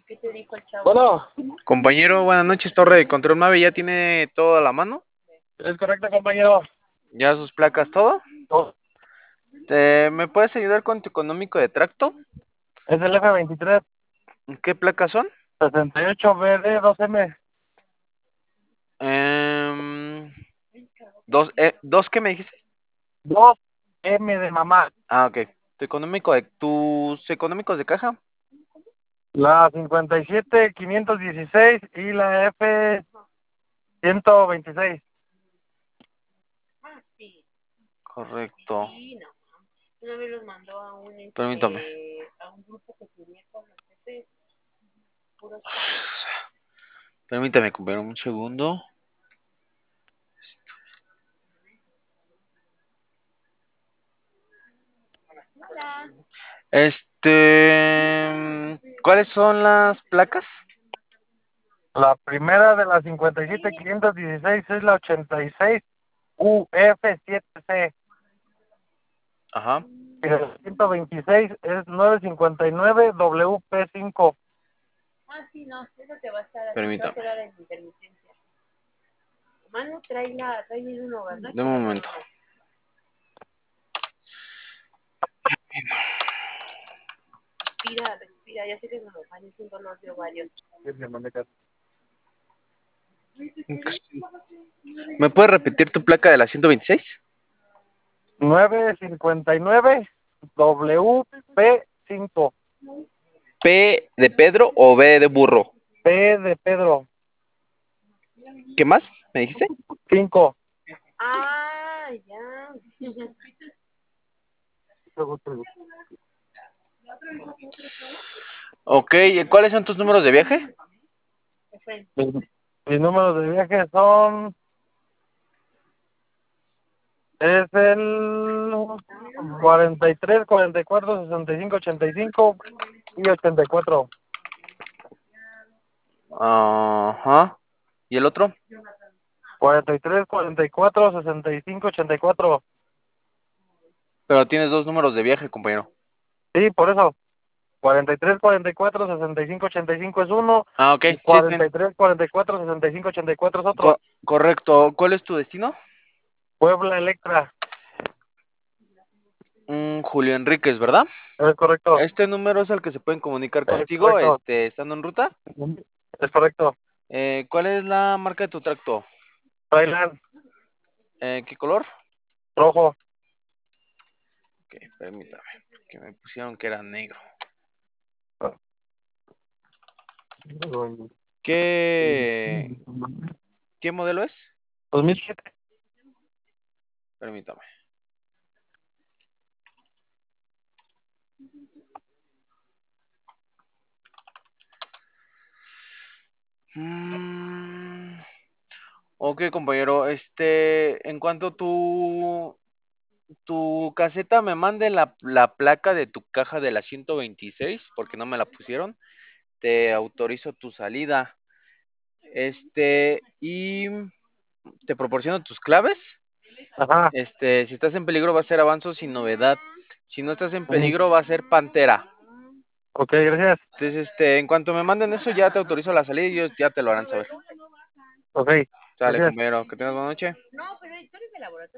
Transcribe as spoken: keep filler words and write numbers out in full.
Bueno, Compañero, buenas noches, Torre de Control Mave, ¿ya tiene todo a la mano? es correcto, compañero. ¿Ya sus placas, todo? Oh, ¿Te- ¿Me puedes ayudar con tu económico de tracto? es el F veintitrés ¿Qué placas son? sesenta y ocho B D dos M. Em, dos, eh, ¿dos qué me dijiste? dos M de mamá. Ah, ok. ¿Tu económico de, tus económicos de caja? La cincuenta y siete quinientos dieciséis y la F ciento veintiséis. Correcto. Permítame. Permítame, compañero, un segundo. Este, ¿cuáles son las placas? La primera de la cincuenta y siete quinientos dieciséis es la ochenta y seis U F siete C. Ajá. Y de la ciento veintiséis es novecientos cincuenta y nueve W P cinco. Permítame. De un momento. ¿Me puedes repetir tu placa de la ciento veintiséis? novecientos cincuenta y nueve W P cinco. ¿P de Pedro o B de burro? P de Pedro. ¿Qué más me dijiste? cinco. Ok, ¿cuáles son tus números de viaje? Mis, mis números de viaje son... Es el cuarenta y tres, cuarenta y cuatro, sesenta y cinco, ochenta y cinco y ochenta y cuatro. Ajá. ¿Y el otro? cuarenta y tres, cuarenta y cuatro, sesenta y cinco, ochenta y cuatro. Pero tienes dos números de viaje, compañero. Sí, por eso. cuarenta y tres, cuarenta y cuatro, sesenta y cinco, ochenta y cinco es uno. Ah, ok. Y Sí, cuarenta ten- y tres, cuarenta y cuatro, sesenta y cinco, ochenta y cuatro es otro. co- correcto. ¿Cuál es tu destino? Puebla Electra. Mm, Julio Enríquez, ¿verdad? Es correcto. Este número es el que se pueden comunicar Es contigo, correcto. este, estando en ruta. Es correcto. Eh, ¿cuál es la marca de tu tracto? Thailand. Eh, ¿qué color? Rojo. Ok, permítame, que me pusieron que era negro. ¿Qué, qué modelo es? dos mil siete. Permítame. Mm, ok, compañero, este, en cuanto tu, tu caseta me mande la, la placa de tu caja de la ciento veintiséis, porque no me la pusieron, te autorizo tu salida. Este, y te proporciono tus claves. Ajá. Este, si estás en peligro va a ser Avanzo sin novedad. Si no estás en peligro va a ser Pantera. Ok, gracias. Entonces, este, en cuanto me manden eso, ya te autorizo la salida y ellos ya te lo harán saber. Ok, Sale, gracias. compañero, que tengas buena noche.